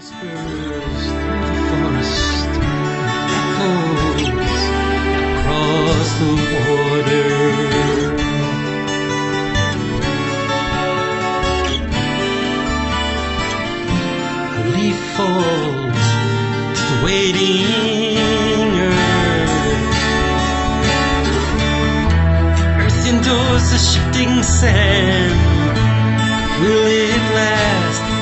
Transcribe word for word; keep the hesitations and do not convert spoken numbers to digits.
whispers through the forest, echoes across the water. A leaf falls to the waiting earth. Earth endures the shifting sand. Will it last?